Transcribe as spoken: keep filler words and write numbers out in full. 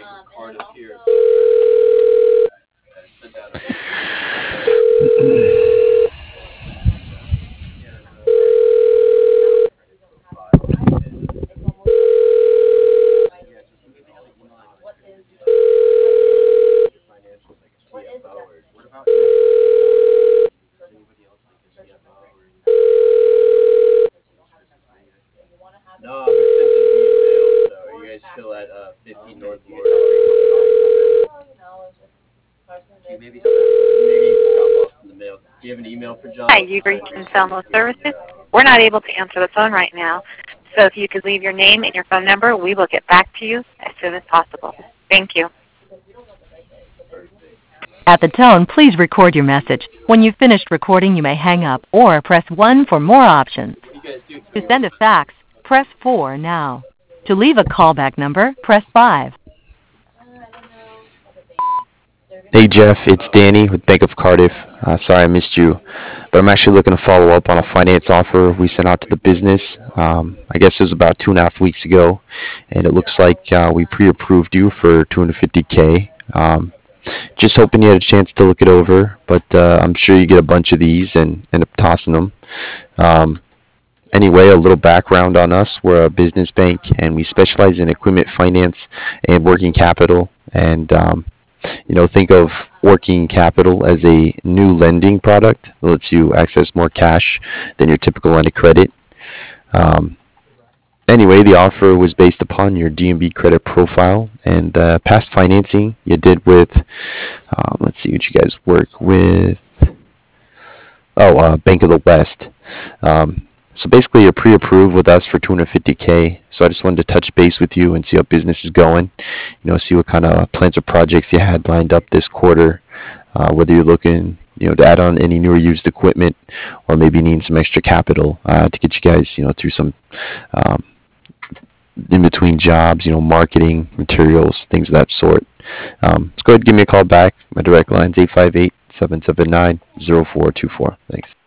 Hi, you've reached Inselmo Services. We're not able to answer the phone right now, so if you could leave your name and your phone number, we will get back to you as soon as possible. Thank you. At the tone, please record your message. When you've finished recording, you may hang up or press one for more options. To send a fax, press four now. To leave a callback number, press five. Hey Jeff, it's Danny with Bank of Cardiff. Uh, sorry I missed you, but I'm actually looking to follow up on a finance offer we sent out to the business. Um, I guess it was about two and a half weeks ago, and it looks like uh, we pre-approved you for two hundred fifty K. Um, just hoping you had a chance to look it over, but uh, I'm sure you get a bunch of these and end up tossing them. Um, Anyway, a little background on us. We're a business bank, and we specialize in equipment finance and working capital. And um, you know, think of working capital as a new lending product that lets you access more cash than your typical line of credit. Um, anyway, the offer was based upon your D N B credit profile and uh, past financing you did with, um, let's see what you guys work with. Oh, uh, Bank of the West. Um, so basically, you're pre-approved with us for two hundred fifty K. So I just wanted to touch base with you and see how business is going. You know, see what kind of plans or projects you had lined up this quarter. Uh, whether you're looking, you know, to add on any new or used equipment, or maybe needing some extra capital uh, to get you guys, you know, through some um, in between jobs. You know, marketing materials, things of that sort. Um, so go ahead and give me a call back. My direct line is eight five eight, seven seven nine, zero four two four. Thanks.